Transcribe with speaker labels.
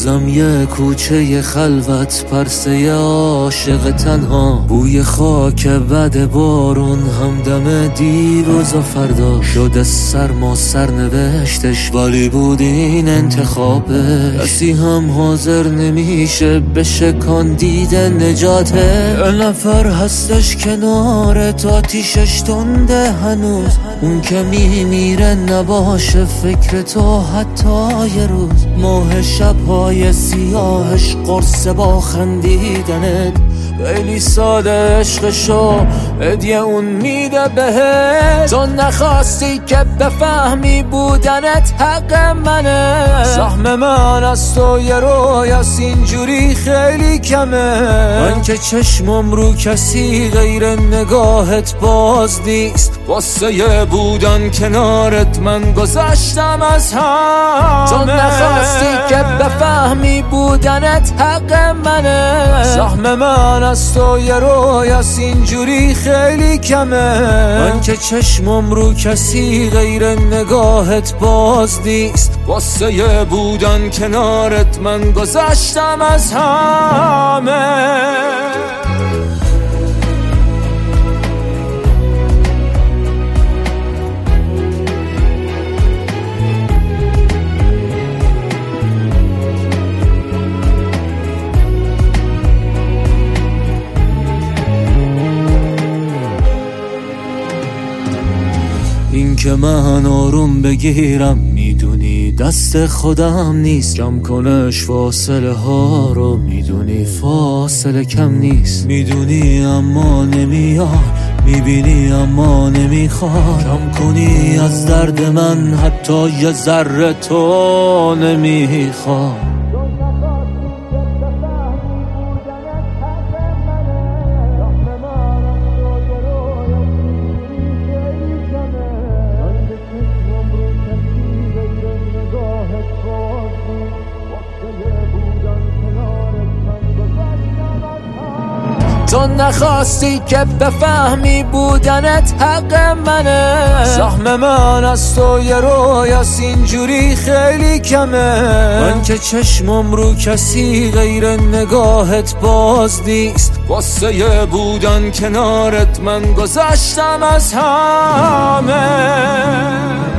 Speaker 1: هنوزم یه کوچه خلوت، پرسه عاشق تنها، بوی خاک بد بارون، همدم دیروز و فردا. شده سرما سرنوشتش ولی بود این انتخابه. کسی هم حاضر نمیشه بشه کاندید نجاته. یه نفر هستش کنارت، آتیشش تنده هنوز، اون که میمیره نباشه فکر تو حتی یه روز. ماه شبهای سیاهش قرص با خندیدنت، خیلی ساده عشقشو هدیه اون میده بهت. تو نخواستی که بفهمی بودنت حق منه، سهم من از تو یه رویاست اینجوری خیلی کمه. من که چشمم رو کسی غیر نگاهت باز نیست، واسه بودن کنارت من گذشتم از هم. تو نخواستی که بفهمی بودنت حق منه، سهم من از تو یه رویاست اینجوری خیلی کمه. من که چشمم رو کسی غیر نگاهت باز نیست، واسه بودن کنارت من گذشتم از همه. این که من آروم بگیرم میدونی دست خودم نیست، جمع کنش فاصله ها رو میدونی فاصله کم نیست. میدونی اما نمیای، میبینی اما نمیخوای، کم کنی از درد من حتی یه ذره تو نمیخوای. تو نخواستی که بفهمی بودنت حق منه، سهم من از تو یه رویاست اینجوری خیلی کمه. من که چشمم رو کسی غیر نگاهت باز نیست، واسه بودن کنارت من گذشتم از همه.